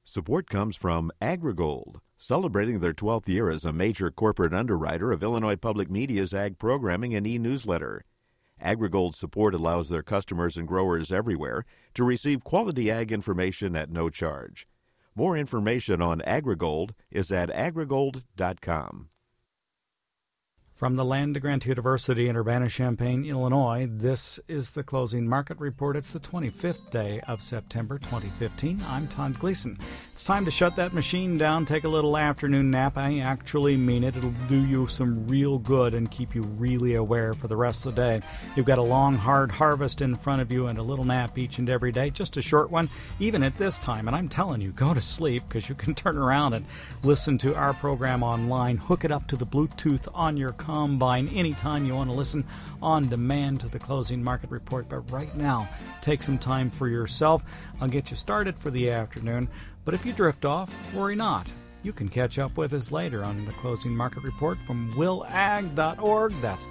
Support comes from AgriGold, celebrating their 12th year as a major corporate underwriter of Illinois Public Media's ag programming and e-newsletter. AgriGold's support allows their customers and growers everywhere to receive quality ag information at no charge. More information on AgriGold is at agrigold.com. From the Land-Grant University in Urbana-Champaign, Illinois, this is the Closing Market Report. It's the 25th day of September 2015. I'm Todd Gleason. It's time to shut that machine down, take a little afternoon nap. I actually mean it. It'll do you some real good and keep you really aware for the rest of the day. You've got a long, hard harvest in front of you and a little nap each and every day, just a short one, even at this time. And I'm telling you, go to sleep because you can turn around and listen to our program online. Hook it up to the Bluetooth on your combine anytime you want to listen on demand to the Closing Market Report. But right now, take some time for yourself. I'll get you started for the afternoon. But if you drift off, worry not. You can catch up with us later on the Closing Market Report from willag.org. That's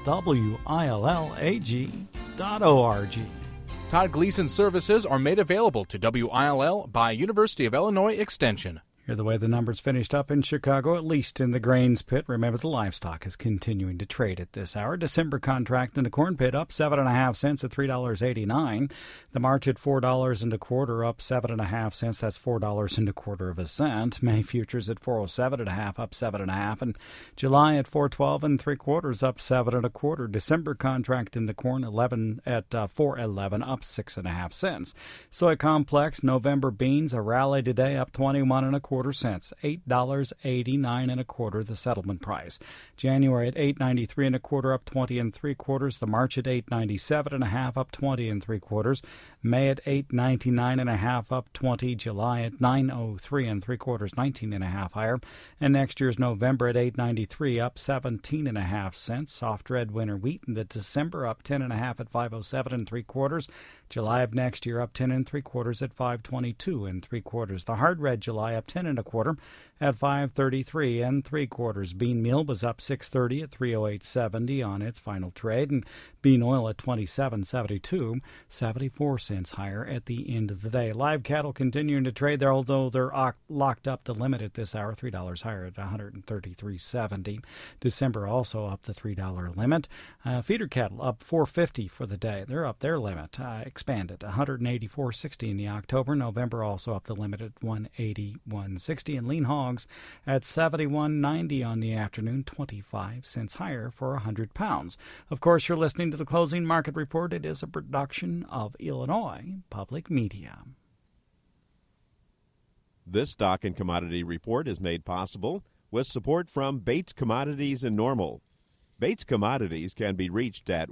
WILLAG.org. Todd Gleason services are made available to WILL by University of Illinois Extension. Here the way the numbers finished up in Chicago, at least in the grains pit. Remember, the livestock is continuing to trade at this hour. December contract in the corn pit up 7.5 cents at $3.89. The March at $4.25 up 7.5 cents. That's $4.25 cents. May futures at 407.5 up 7.5, and July at 412 3/4 up 7.25. December contract in the corn 11 at 411 up 6.5 cents. Soy complex November beans a rally today up 21.25 cents, $8.89 1/4 the settlement price. January at $8.93 1/4 up 20 3/4. The March at $8.97 1/2 up 20 3/4. May at $8.99 1/2 up 20. July at $9.03 3/4, 19 1/2 higher. And next year's November at $8.93 up 17.5 cents. Soft red winter wheat in the December up 10 1/2 at $5.07 3/4. July of next year up 10 3/4 at $5.22 3/4. The hard red July up 10 1/4 at $5.33 3/4. Bean meal was up 6.30 at $3.0870 on its final trade, and bean oil at $27.72, 74 cents higher at the end of the day. Live cattle continuing to trade there, although they're locked up the limit at this hour, $3 higher at $133.70. December also up the $3 limit. Feeder cattle up $4.50 for the day. They're up their limit, expanded $184.60 in the October. November also up the limit at $181.60, and lean hogs at $71.90 on the afternoon, 25 cents higher for 100 pounds. Of course, you're listening to the Closing Market Report. It is a production of Illinois Public Media. This stock and commodity report is made possible with support from Bates Commodities in Normal. Bates Commodities can be reached at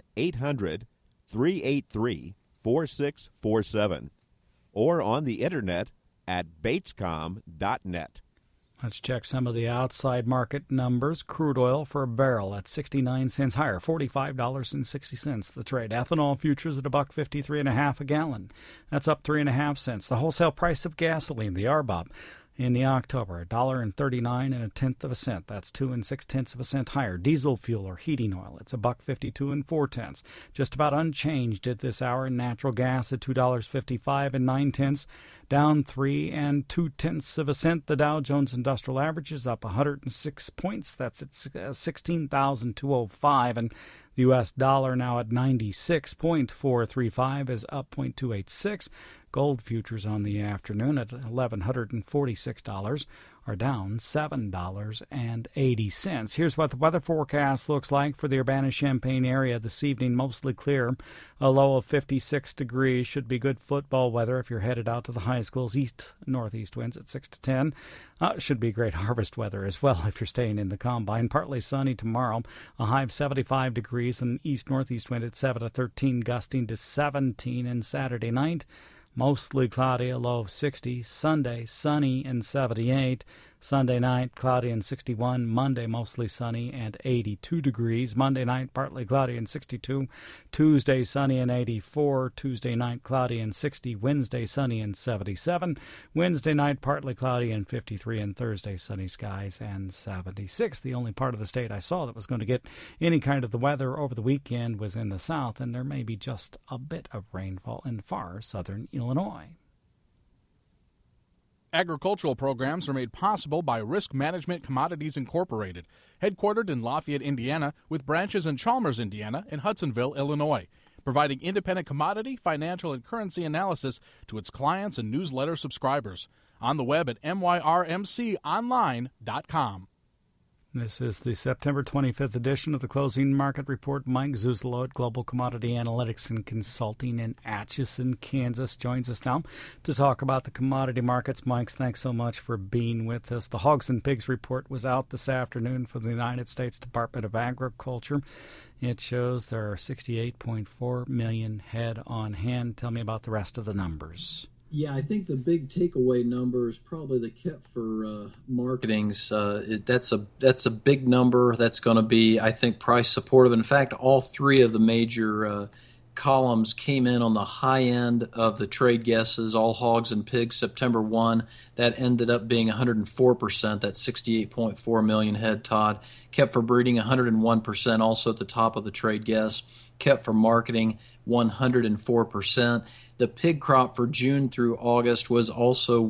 1-800-383-4647 or on the internet at batescom.net. Let's check some of the outside market numbers. Crude oil for a barrel at 69 cents higher, $45.60 the trade. Ethanol futures at $1.53 1/2 a gallon. That's up 3.5 cents. The wholesale price of gasoline, the RBOB, in the October, $1.39 1/10 cent. That's 2 6/10 cent higher. Diesel fuel or heating oil, it's $1.52 4/10. Just about unchanged at this hour. Natural gas at $2.55 9/10, down 3 2/10 cent. The Dow Jones Industrial Average is up 106 points. That's at 16,205, and the U.S. dollar now at 96.435 is up 0.286. Gold futures on the afternoon at $1,146 are down $7.80. Here's what the weather forecast looks like for the Urbana-Champaign area this evening. Mostly clear, a low of 56 degrees. Should be good football weather if you're headed out to the high schools. East-northeast winds at 6 to 10. Should be great harvest weather as well if you're staying in the combine. Partly sunny tomorrow, a high of 75 degrees, and east-northeast wind at 7 to 13, gusting to 17. And Saturday night, mostly cloudy, a low of 60. Sunday, sunny and 78. Sunday night, cloudy and 61. Monday, mostly sunny and 82 degrees. Monday night, partly cloudy and 62. Tuesday, sunny and 84. Tuesday night, cloudy and 60. Wednesday, sunny and 77. Wednesday night, partly cloudy and 53. And Thursday, sunny skies and 76. The only part of the state I saw that was going to get any kind of the weather over the weekend was in the south, and there may be just a bit of rainfall in far southern Illinois. Agricultural programs are made possible by Risk Management Commodities Incorporated, headquartered in Lafayette, Indiana, with branches in Chalmers, Indiana, and Hudsonville, Illinois, providing independent commodity, financial, and currency analysis to its clients and newsletter subscribers. On the web at myrmconline.com. This is the September 25th edition of the Closing Market Report. Mike Zuzolo at Global Commodity Analytics and Consulting in Atchison, Kansas, joins us now to talk about the commodity markets. Mike, thanks so much for being with us. The Hogs and Pigs report was out this afternoon from the United States Department of Agriculture. It shows there are 68.4 million head on hand. Tell me about the rest of the numbers. Yeah, I think the big takeaway number is probably the KIP for marketings. That's a big number. That's going to be, I think, price supportive. In fact, all three of the major columns came in on the high end of the trade guesses. All hogs and pigs September 1. That ended up being 104%. That's 68.4 million head, Todd. Kept for breeding 101%, also at the top of the trade guess. Kept for marketing 104%. The pig crop for June through August was also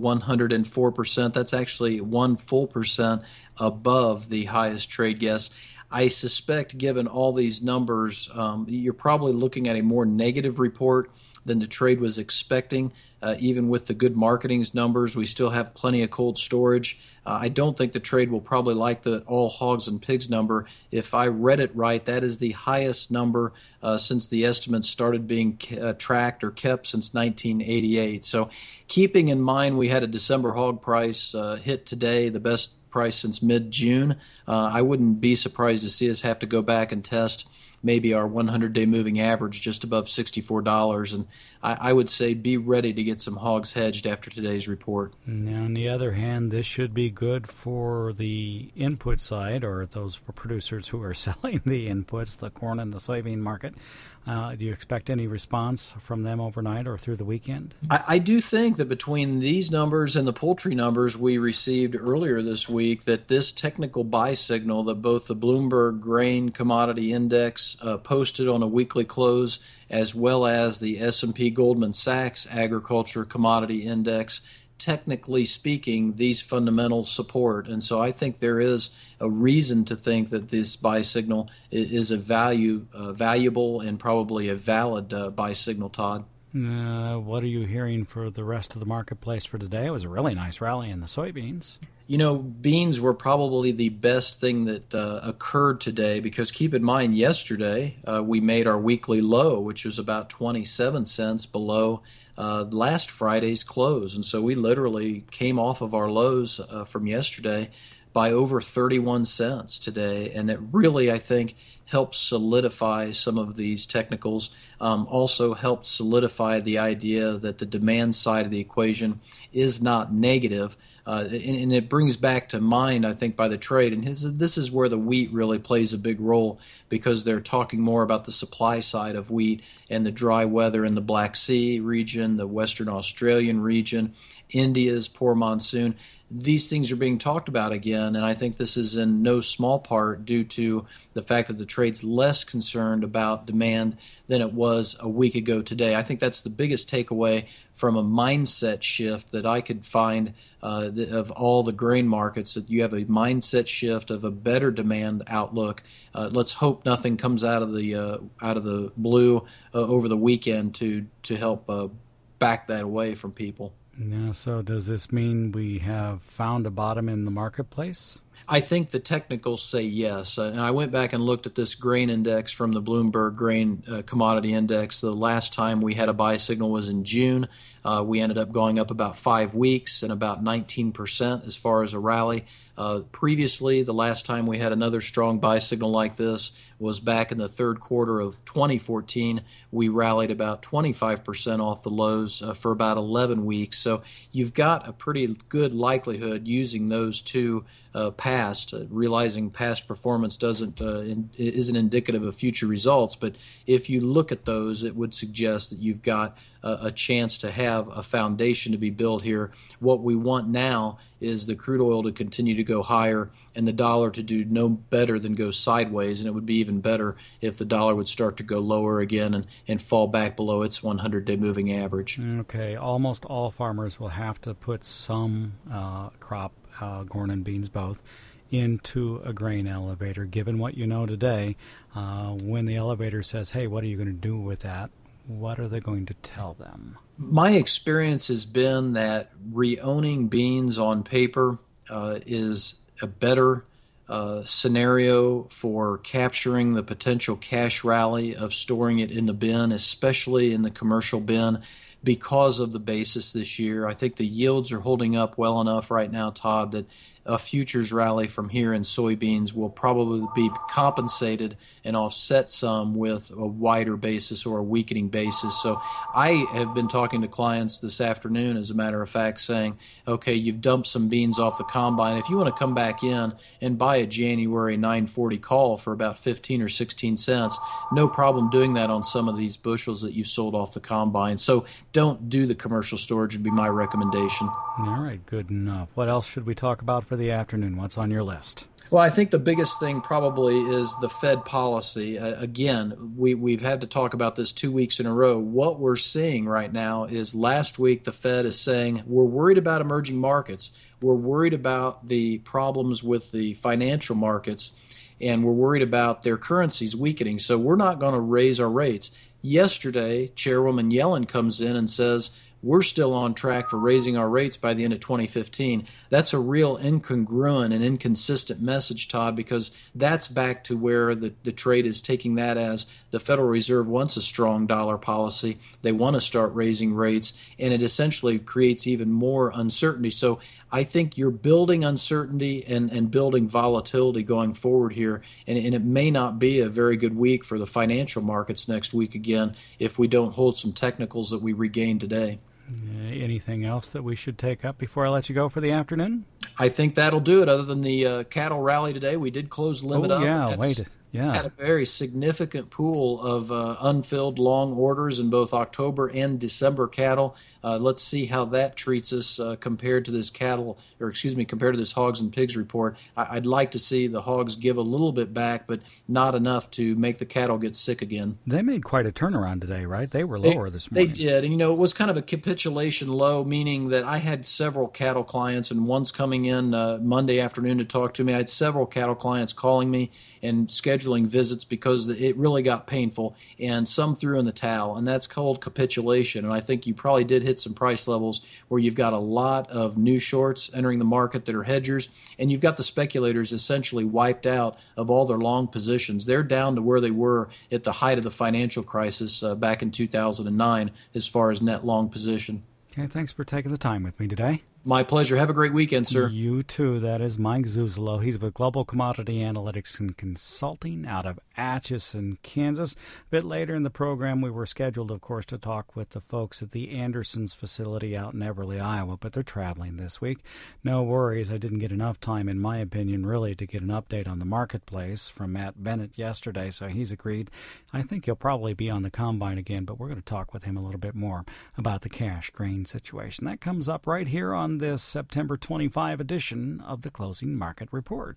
104%. That's actually 1 full percent above the highest trade guess. I suspect, given all these numbers, you're probably looking at a more negative report than the trade was expecting. Even with the good marketings numbers, we still have plenty of cold storage. I don't think the trade will probably like the all hogs and pigs number. If I read it right, that is the highest number since the estimates started being tracked or kept since 1988. So keeping in mind we had a December hog price hit today, the best price since mid-June, I wouldn't be surprised to see us have to go back and test maybe our 100-day moving average just above $64. And I would say be ready to get some hogs hedged after today's report. Now, on the other hand, this should be good for the input side, or those producers who are selling the inputs, the corn and the soybean market. Do you expect any response from them overnight or through the weekend? I do think that between these numbers and the poultry numbers we received earlier this week, that this technical buy signal that both the Bloomberg Grain Commodity Index posted on a weekly close, as well as the S&P Goldman Sachs Agriculture Commodity Index, technically speaking, these fundamentals support. And so I think there is a reason to think that this buy signal is a valuable and probably a valid buy signal, Todd. What are you hearing for the rest of the marketplace for today? It was a really nice rally in the soybeans. You know, beans were probably the best thing that occurred today, because keep in mind, yesterday we made our weekly low, which was about 27 cents below last Friday's close. And so we literally came off of our lows from yesterday by over 31 cents today. And it really, I think, helped solidify some of these technicals, also helped solidify the idea that the demand side of the equation is not negative. And it brings back to mind, I think, by the trade. And this is where the wheat really plays a big role, because they're talking more about the supply side of wheat and the dry weather in the Black Sea region, the Western Australian region, India's poor monsoon. These things are being talked about again, and I think this is in no small part due to the fact that the trade's less concerned about demand than it was a week ago today. I think that's the biggest takeaway from a mindset shift that I could find of all the grain markets, that you have a mindset shift of a better demand outlook. Let's hope nothing comes out of the blue over the weekend to help back that away from people. Yeah, so does this mean we have found a bottom in the marketplace? I think the technicals say yes. And I went back and looked at this grain index from the Bloomberg Grain Commodity Index. The last time we had a buy signal was in June. We ended up going up about 5 weeks and about 19% as far as a rally. Previously, the last time we had another strong buy signal like this was back in the third quarter of 2014. We rallied about 25% off the lows for about 11 weeks. So you've got a pretty good likelihood using those two past, realizing past performance isn't indicative of future results. But if you look at those, it would suggest that you've got a chance to have a foundation to be built here. What we want now is the crude oil to continue to go higher and the dollar to do no better than go sideways. And it would be even better if the dollar would start to go lower again and fall back below its 100-day moving average. Okay, almost all farmers will have to put some crop, corn and beans both, into a grain elevator. Given what you know today, when the elevator says, hey, what are you going to do with that? What are they going to tell them? My experience has been that re-owning beans on paper is a better scenario for capturing the potential cash rally of storing it in the bin, especially in the commercial bin, because of the basis this year. I think the yields are holding up well enough right now, Todd, that a futures rally from here in soybeans will probably be compensated and offset some with a wider basis or a weakening basis. So I have been talking to clients this afternoon, as a matter of fact, saying, okay, you've dumped some beans off the combine. If you want to come back in and buy a January 940 call for about 15 or 16 cents, no problem doing that on some of these bushels that you've sold off the combine. So don't do the commercial storage would be my recommendation. All right, good enough. What else should we talk about for the afternoon? What's on your list? Well, I think the biggest thing probably is the Fed policy. Again, we've had to talk about this 2 weeks in a row. What we're seeing right now is last week the Fed is saying we're worried about emerging markets. We're worried about the problems with the financial markets, and we're worried about their currencies weakening. So we're not going to raise our rates. Yesterday, Chairwoman Yellen comes in and says, we're still on track for raising our rates by the end of 2015. That's a real incongruent and inconsistent message, Todd, because that's back to where the trade is taking that as the Federal Reserve wants a strong dollar policy. They want to start raising rates, and it essentially creates even more uncertainty. So I think you're building uncertainty and building volatility going forward here, and it may not be a very good week for the financial markets next week again if we don't hold some technicals that we regained today. Anything else that we should take up before I let you go for the afternoon? I think that'll do it. Other than the cattle rally today, we did close limit up. Had a very significant pool of unfilled long orders in both October and December cattle. Let's see how that treats us compared to this compared to this hogs and pigs report. I'd like to see the hogs give a little bit back, but not enough to make the cattle get sick again. They made quite a turnaround today, right? They were lower this morning. They did. And, it was kind of a capitulation low, meaning that I had several cattle clients, and one's coming in Monday afternoon to talk to me. I had several cattle clients calling me and scheduling visits because it really got painful, and some threw in the towel, and that's called capitulation. And I think you probably did hit some price levels where you've got a lot of new shorts entering the market that are hedgers, and you've got the speculators essentially wiped out of all their long positions. They're down to where they were at the height of the financial crisis back in 2009 as far as net long position. Okay, thanks for taking the time with me today. My pleasure. Have a great weekend, sir. You too. That is Mike Zuzolo. He's with Global Commodity Analytics and Consulting out of Atchison, Kansas. A bit later in the program, we were scheduled, of course, to talk with the folks at the Andersons facility out in Everly, Iowa, but they're traveling this week. No worries. I didn't get enough time, in my opinion, really, to get an update on the marketplace from Matt Bennett yesterday, so he's agreed. I think he'll probably be on the combine again, but we're going to talk with him a little bit more about the cash grain situation. That comes up right here on this September 25 edition of the Closing Market Report.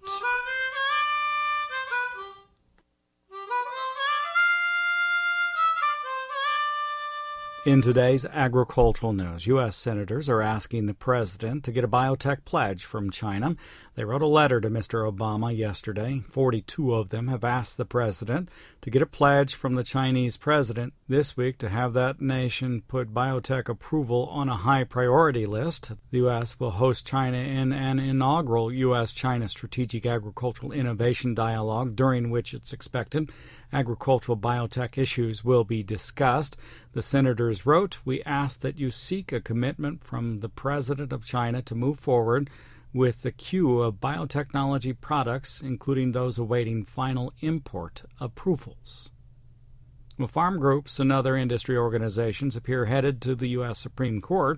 In today's agricultural news, U.S. senators are asking the president to get a biotech pledge from China. They wrote a letter to Mr. Obama yesterday. 42 of them have asked the president to get a pledge from the Chinese president this week to have that nation put biotech approval on a high priority list. The U.S. will host China in an inaugural U.S.-China Strategic Agricultural Innovation Dialogue, during which it's expected agricultural biotech issues will be discussed. The senators wrote, "We ask that you seek a commitment from the president of China to move forward with the queue of biotechnology products, including those awaiting final import approvals." Well, farm groups and other industry organizations appear headed to the U.S. Supreme Court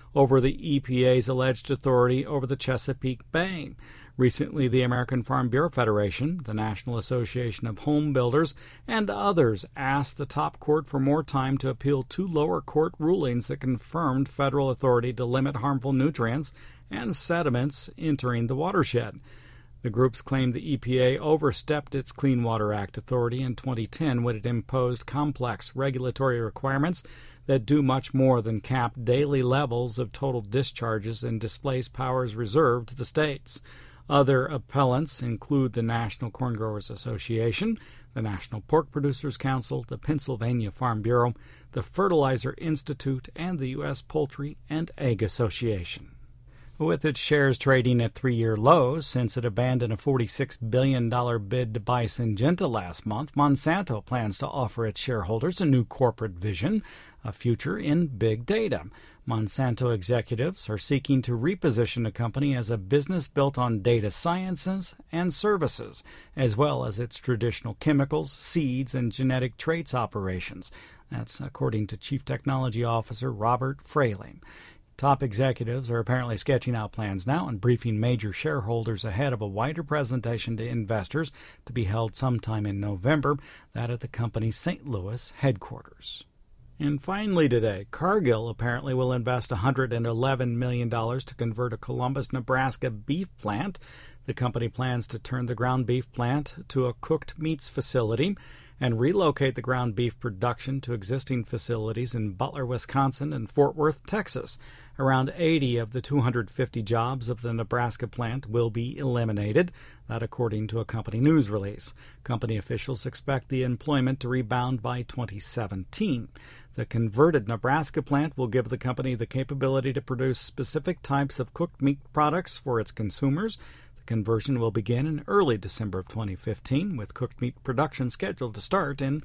over the EPA's alleged authority over the Chesapeake Bay. Recently, the American Farm Bureau Federation, the National Association of Home Builders, and others asked the top court for more time to appeal two lower court rulings that confirmed federal authority to limit harmful nutrients and sediments entering the watershed. The groups claimed the EPA overstepped its Clean Water Act authority in 2010 when it imposed complex regulatory requirements that do much more than cap daily levels of total discharges and displace powers reserved to the states. Other appellants include the National Corn Growers Association, the National Pork Producers Council, the Pennsylvania Farm Bureau, the Fertilizer Institute, and the U.S. Poultry and Egg Association. With its shares trading at three-year lows since it abandoned a $46 billion bid to buy Syngenta last month, Monsanto plans to offer its shareholders a new corporate vision, a future in big data. Monsanto executives are seeking to reposition the company as a business built on data sciences and services, as well as its traditional chemicals, seeds, and genetic traits operations. That's according to Chief Technology Officer Robert Fraley. Top executives are apparently sketching out plans now and briefing major shareholders ahead of a wider presentation to investors to be held sometime in November, that at the company's St. Louis headquarters. And finally today, Cargill apparently will invest $111 million to convert a Columbus, Nebraska beef plant. The company plans to turn the ground beef plant to a cooked meats facility and relocate the ground beef production to existing facilities in Butler, Wisconsin, and Fort Worth, Texas. Around 80 of the 250 jobs of the Nebraska plant will be eliminated, that according to a company news release. Company officials expect the employment to rebound by 2017. The converted Nebraska plant will give the company the capability to produce specific types of cooked meat products for its consumers. The conversion will begin in early December of 2015, with cooked meat production scheduled to start in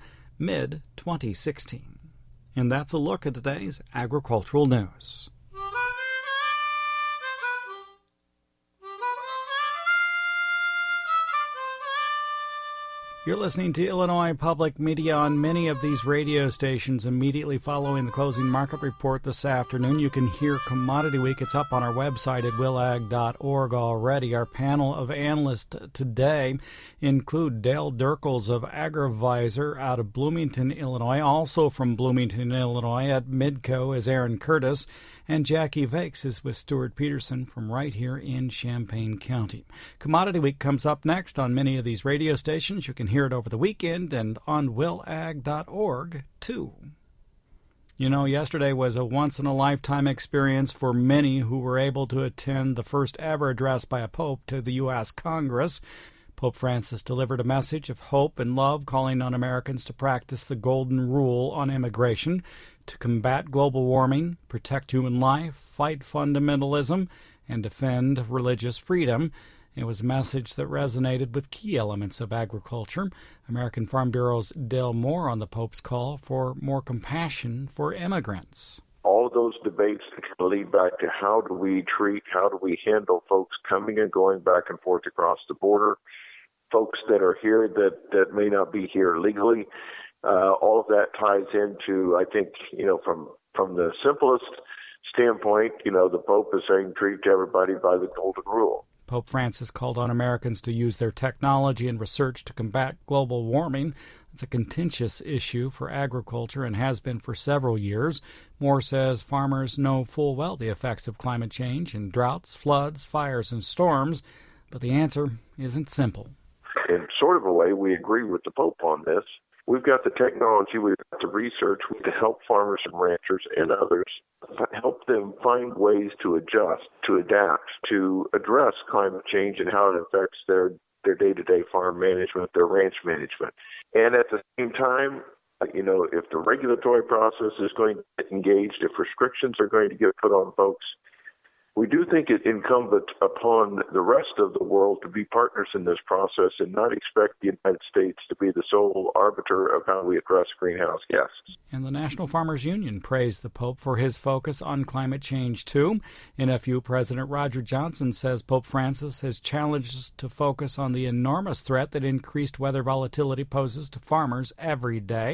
mid-2016. And that's a look at today's agricultural news. You're listening to Illinois Public Media on many of these radio stations. Immediately following the closing market report this afternoon, you can hear Commodity Week. It's up on our website at willag.org already. Our panel of analysts today include Dale Dirkels of AgriVisor out of Bloomington, Illinois. Also from Bloomington, Illinois at Midco is Aaron Curtis. And Jackie Vakes is with Stuart Peterson from right here in Champaign County. Commodity Week comes up next on many of these radio stations. You can hear it over the weekend and on willag.org, too. You know, yesterday was a once-in-a-lifetime experience for many who were able to attend the first ever address by a pope to the U.S. Congress. Pope Francis delivered a message of hope and love, calling on Americans to practice the Golden Rule on immigration, to combat global warming, protect human life, fight fundamentalism, and defend religious freedom. It was a message that resonated with key elements of agriculture. American Farm Bureau's Dale Moore on the Pope's call for more compassion for immigrants. All of those debates that lead back to how do we handle folks coming and going back and forth across the border, folks that are here that may not be here legally. All of that ties into, I think, from the simplest standpoint, the Pope is saying treat everybody by the Golden Rule. Pope Francis called on Americans to use their technology and research to combat global warming. It's a contentious issue for agriculture and has been for several years. Moore says farmers know full well the effects of climate change and droughts, floods, fires, and storms, but the answer isn't simple. In sort of a way, we agree with the Pope on this. We've got the technology, we've got the research to help farmers and ranchers and others, help them find ways to adjust, to adapt, to address climate change and how it affects their day-to-day farm management, their ranch management. And at the same time, if the regulatory process is going to get engaged, if restrictions are going to get put on folks, we do think it incumbent upon the rest of the world to be partners in this process and not expect the United States to be the sole arbiter of how we address greenhouse gases. And the National Farmers Union praised the Pope for his focus on climate change, too. NFU President Roger Johnson says Pope Francis has challenged us to focus on the enormous threat that increased weather volatility poses to farmers every day.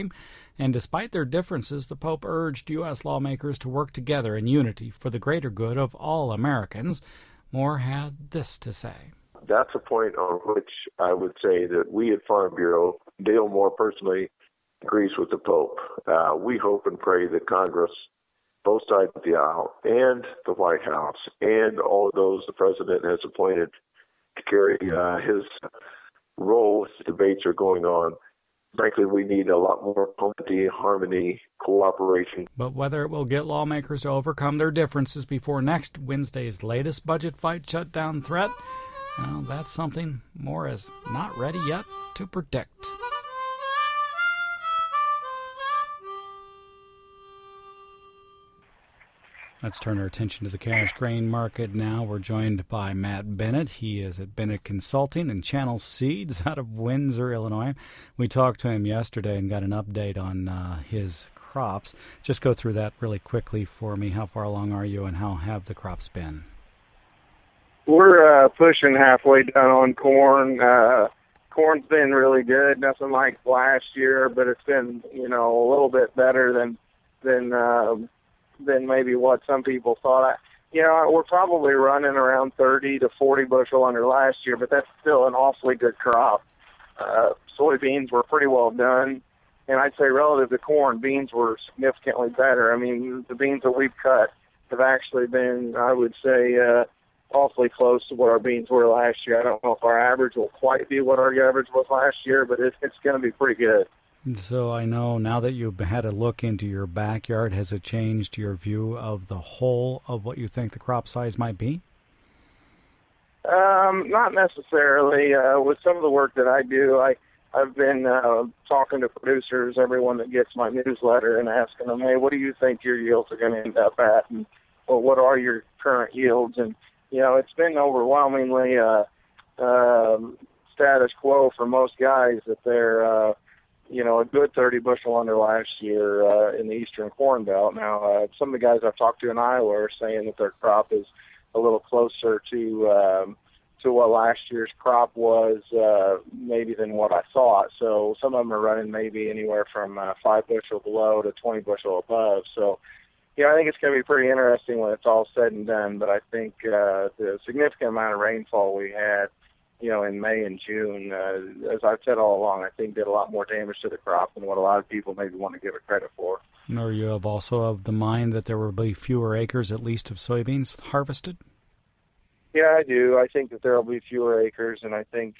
And despite their differences, the Pope urged U.S. lawmakers to work together in unity for the greater good of all Americans. Moore had this to say. That's a point on which I would say that we at Farm Bureau, Dale Moore personally, agrees with the Pope. We hope and pray that Congress, both sides of the aisle, and the White House, and all of those the President has appointed to carry his role as the debates are going on. Frankly, we need a lot more unity, harmony, cooperation. But whether it will get lawmakers to overcome their differences before next Wednesday's latest budget fight shutdown threat, well, that's something Moore is not ready yet to predict. Let's turn our attention to the cash grain market now. We're joined by Matt Bennett. He is at Bennett Consulting and Channel Seeds out of Windsor, Illinois. We talked to him yesterday and got an update on his crops. Just go through that really quickly for me. How far along are you and how have the crops been? We're pushing halfway done on corn. Corn's been really good. Nothing like last year, but it's been, a little bit better than maybe what some people thought. We're probably running around 30 to 40 bushel under last year, but that's still an awfully good crop. Soybeans were pretty well done, and I'd say relative to corn, beans were significantly better. I mean, the beans that we've cut have actually been, I would say, awfully close to what our beans were last year. I don't know if our average will quite be what our average was last year, but it's going to be pretty good. So I know now that you've had a look into your backyard, has it changed your view of the whole of what you think the crop size might be? Not necessarily. With some of the work that I do, I've been talking to producers, everyone that gets my newsletter, and asking them, hey, what do you think your yields are going to end up at? And well, what are your current yields? And, it's been overwhelmingly status quo for most guys that they're a good 30 bushel under last year in the eastern corn belt. Now, some of the guys I've talked to in Iowa are saying that their crop is a little closer to what last year's crop was, maybe than what I thought. So some of them are running maybe anywhere from 5 bushel below to 20 bushel above. So, I think it's going to be pretty interesting when it's all said and done. But I think the significant amount of rainfall we had, in May and June, as I've said all along, I think did a lot more damage to the crop than what a lot of people maybe want to give it credit for. Or you have also of the mind that there will be fewer acres, at least, of soybeans harvested? Yeah, I do. I think that there will be fewer acres, and I think,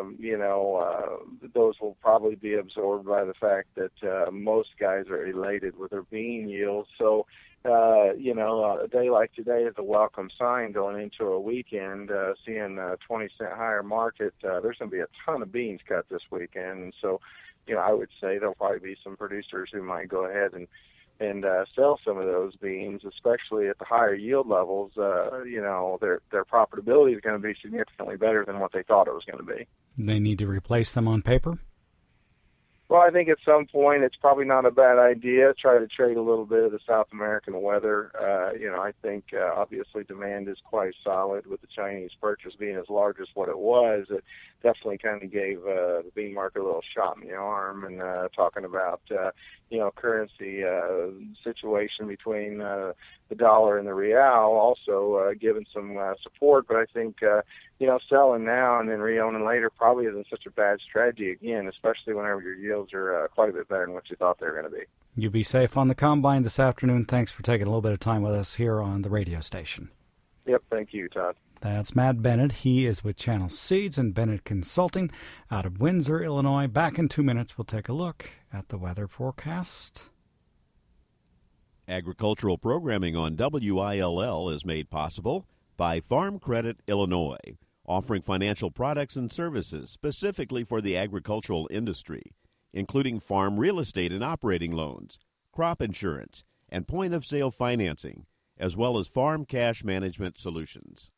those will probably be absorbed by the fact that most guys are elated with their bean yields. So, a day like today is a welcome sign going into a weekend, seeing a 20-cent higher market. There's going to be a ton of beans cut this weekend. And so, I would say there'll probably be some producers who might go ahead and sell some of those beans, especially at the higher yield levels. Their profitability is going to be significantly better than what they thought it was going to be. They need to replace them on paper? Well, I think at some point it's probably not a bad idea. Try to trade a little bit of the South American weather. I think obviously demand is quite solid with the Chinese purchase being as large as what it was. It definitely kind of gave the bean market a little shot in the arm. And talking about currency situation between the dollar and the real, also giving some support. But I think selling now and then reowning later probably isn't such a bad strategy again, especially whenever your yields are quite a bit better than what you thought they were going to be. You be safe on the combine this afternoon. Thanks for taking a little bit of time with us here on the radio station. Yep, thank you, Todd. That's Matt Bennett. He is with Channel Seeds and Bennett Consulting out of Windsor, Illinois. Back in 2 minutes, we'll take a look at the weather forecast. Agricultural programming on WILL is made possible by Farm Credit Illinois, offering financial products and services specifically for the agricultural industry, including farm real estate and operating loans, crop insurance, and point-of-sale financing, as well as farm cash management solutions.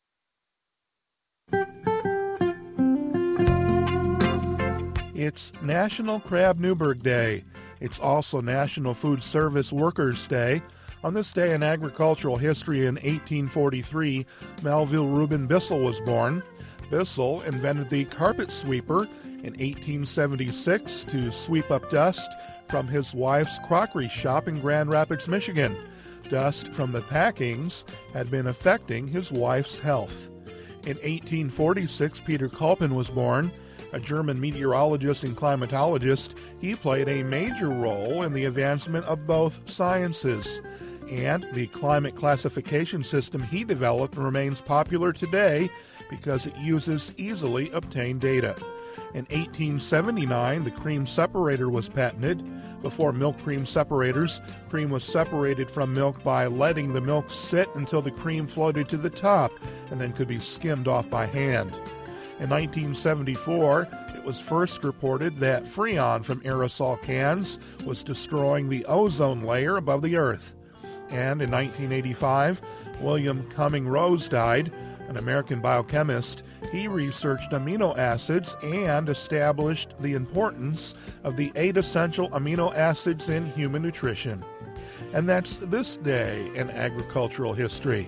It's National Crab Newberg Day. It's also National Food Service Workers' Day. On this day in agricultural history in 1843, Melville Reuben Bissell was born. Bissell invented the carpet sweeper in 1876 to sweep up dust from his wife's crockery shop in Grand Rapids, Michigan. Dust from the packings had been affecting his wife's health. In 1846, Peter Kalpen was born. A German meteorologist and climatologist, he played a major role in the advancement of both sciences. And the climate classification system he developed remains popular today because it uses easily obtained data. In 1879, the cream separator was patented. Before milk cream separators, cream was separated from milk by letting the milk sit until the cream floated to the top and then could be skimmed off by hand. In 1974, it was first reported that Freon from aerosol cans was destroying the ozone layer above the Earth. And in 1985, William Cumming Rose died, an American biochemist. He researched amino acids and established the importance of the 8 essential amino acids in human nutrition. And that's this day in agricultural history.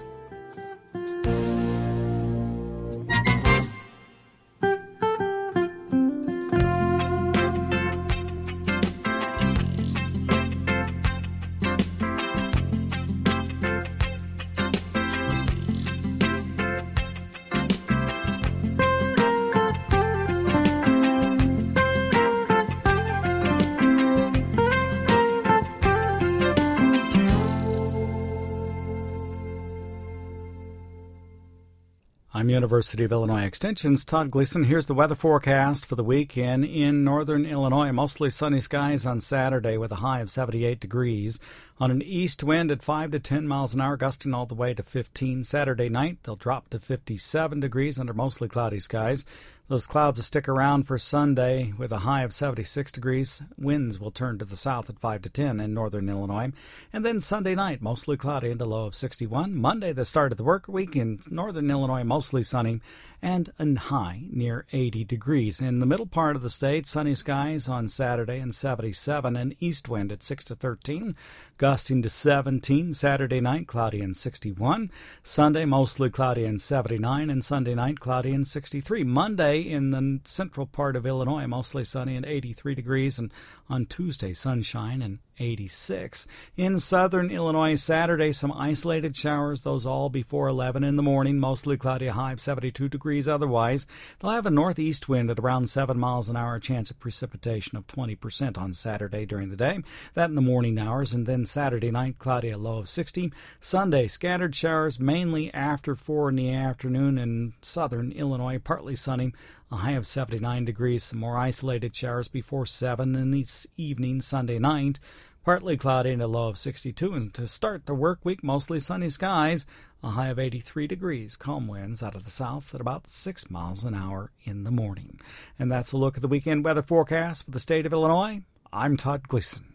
I'm University of Illinois Extension's Todd Gleason. Here's the weather forecast for the weekend in northern Illinois. Mostly sunny skies on Saturday with a high of 78 degrees. On an east wind at 5 to 10 miles an hour, gusting all the way to 15. Saturday night, they'll drop to 57 degrees under mostly cloudy skies. Those clouds will stick around for Sunday with a high of 76 degrees. Winds will turn to the south at 5 to 10 in northern Illinois. And then Sunday night, mostly cloudy and a low of 61. Monday, the start of the work week in northern Illinois, mostly sunny and a high near 80 degrees. In the middle part of the state, sunny skies on Saturday and 77, and east wind at 6 to 13, gusting to 17. Saturday night, cloudy and 61. Sunday, mostly cloudy and 79, and Sunday night, cloudy and 63. Monday, in the central part of Illinois, mostly sunny and 83 degrees, and on Tuesday, sunshine and 86. In southern Illinois, Saturday, some isolated showers, those all before 11 in the morning, mostly cloudy, a high of 72 degrees otherwise. They'll have a northeast wind at around 7 miles an hour, a chance of precipitation of 20% on Saturday during the day. That in the morning hours, and then Saturday night, cloudy, a low of 60. Sunday, scattered showers, mainly after 4 in the afternoon in southern Illinois, partly sunny, a high of 79 degrees. Some more isolated showers before 7 in the evening Sunday night. Partly cloudy and a low of 62. And to start the work week, mostly sunny skies, a high of 83 degrees. Calm winds out of the south at about 6 miles an hour in the morning. And that's a look at the weekend weather forecast for the state of Illinois. I'm Todd Gleason.